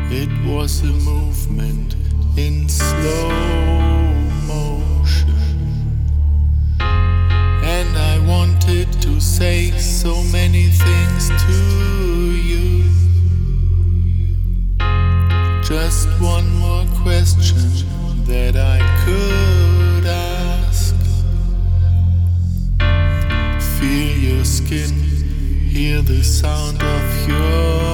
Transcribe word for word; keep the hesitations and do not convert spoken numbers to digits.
It was a movement in slow motion, and I wanted to say so many things to you. Just one more question that I could ask. Feel your skin, hear the sound of your